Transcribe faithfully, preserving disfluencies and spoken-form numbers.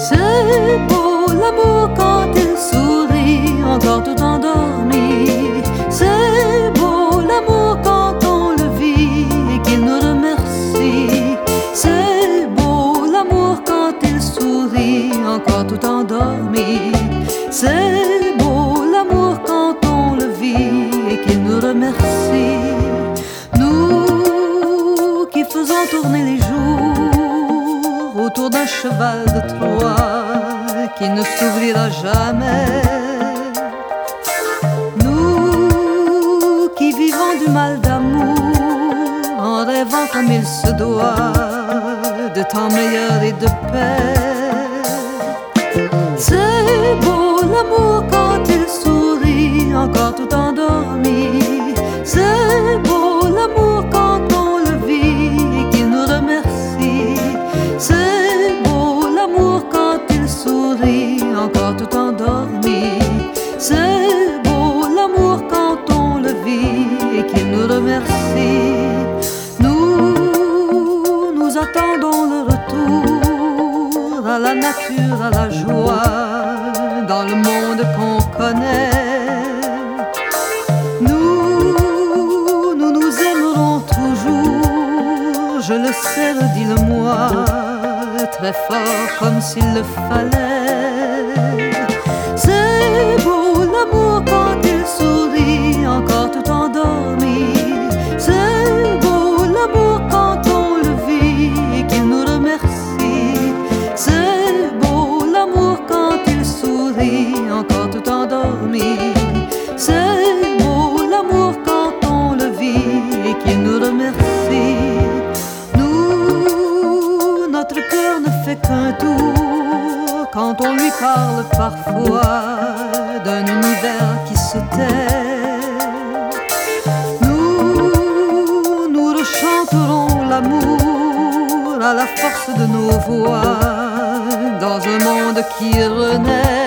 C'est beau l'amour quand il sourit, encore tout endormi. C'est beau l'amour quand on le vit et qu'il nous remercie. C'est beau l'amour quand il sourit, encore tout endormi. C'est beau l'amour quand on le vit et qu'il nous remercie. Nous qui faisons tourner les jours autour d'un cheval de Troie qui ne s'ouvrira jamais. Nous qui vivons du mal d'amour en rêvant comme il se doit de temps meilleur et de paix. C'est beau l'amour quand il sourit, encore tout endormi. C'est beau l'amour quand on le vit et qu'il nous remercie. C'est beau l'amour quand il sourit, encore tout endormi. C'est beau l'amour quand on le vit et qu'il nous remercie. Nous, nous attendons le retour à la nature, à la joie, dans le monde qu'on connaît. Nous, nous nous aimerons toujours, je le sais, redis-le-moi, très fort comme s'il le fallait. C'est beau l'amour quand il sourit, encore tout endormi. C'est beau l'amour quand on le vit et qu'il nous remercie. C'est beau l'amour quand il sourit, encore tout endormi. C'est beau l'amour quand on le vit et qu'il nous remercie. Nous, notre cœur ne fait qu'un tour quand on lui parle parfois d'un univers qui se tait. Nous, nous rechanterons l'amour à la force de nos voix dans un monde qui renaît.